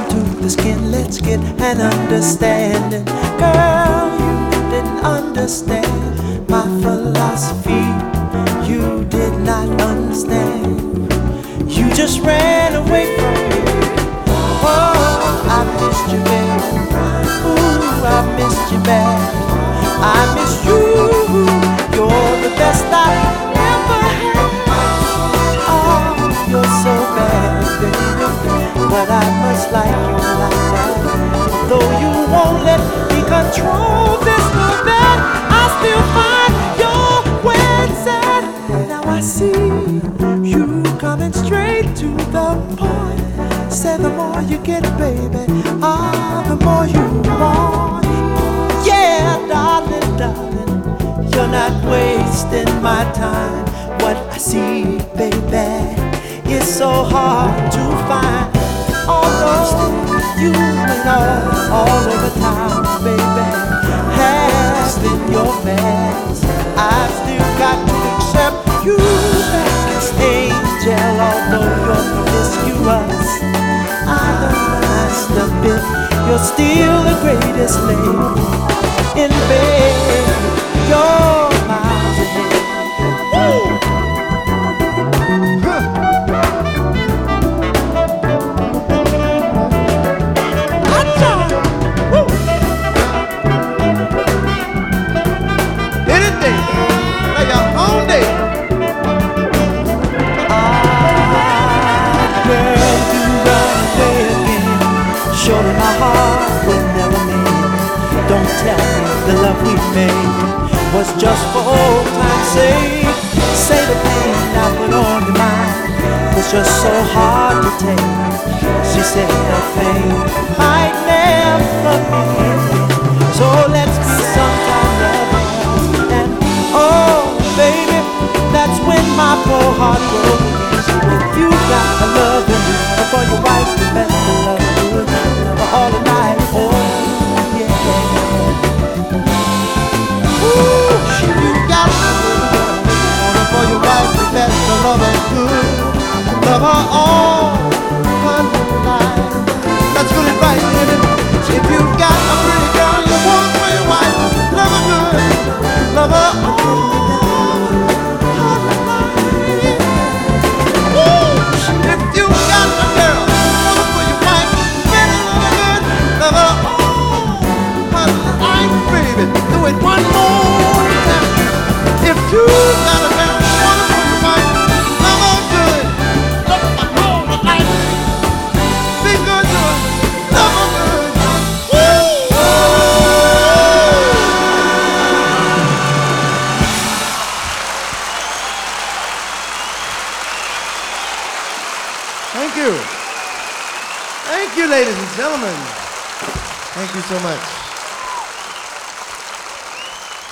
down to the skin, let's get an understanding. Girl, you didn't understand my philosophy. You did not understand. You just ran away from me. Oh, I missed you, baby. Ooh, I missed you bad. I miss you. You're the best I ever had. Oh, you're so bad, baby. But I must like you like that. Though you won't let me control this or that, I still find your way sad. Now I see you coming straight to the point. Say the more you get, baby, the more you want. Yeah, darling, darling, you're not wasting my time. What I see, baby, is so hard to find. Although you and all over town, baby, has been your best, I've still got to accept you as angel. Although you're promiscuous, I don't must admit you're still the greatest lady in bed. You're miles ahead. Surely my heart will never mend. Don't tell me the love we made was just for old time's sake. Say the pain I put on your mind was just so hard to take. She said the pain might never end. So let's be sometime lovers. And oh baby, that's when my poor heart broke. If you got a love in you for your wife, you better love her. All the night, oh yeah. Ooh, you got to for your wife, you better love her good. Love her all her life. Let's get it right, baby. If you got a pretty girl you want for your wife, love her good. Love her all her life. Ooh, if you got a girl for your wife, love her all her life, baby. Do it one more time. If you got a girl, wonderful your wife, love her good. Love her all her life. Be good to her, love her good. Woo! Thank you. Thank you, ladies and gentlemen. Thank you so much.